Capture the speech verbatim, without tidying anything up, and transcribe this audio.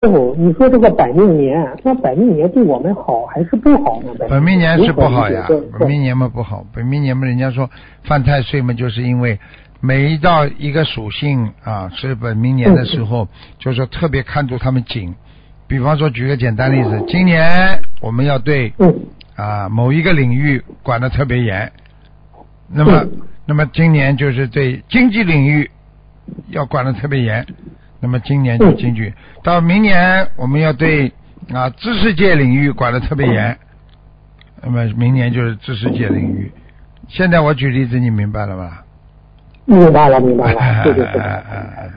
傅，你说这个本命年，那本命年对我们好还是不好呢？ 本命年是不好呀，本命年嘛不好，本命年嘛人家说犯太岁嘛，就是因为每一到一个属性啊是本命年的时候，嗯、就是说特别看住他们紧。比方说举个简单例子，今年我们要对啊某一个领域管得特别严，那么那么今年就是对经济领域要管得特别严。那么今年就进去，到明年我们要对啊知识界领域管得特别严，那么明年就是知识界领域。现在我举例子，你明白了吧？ 明白了，明白了，对对对。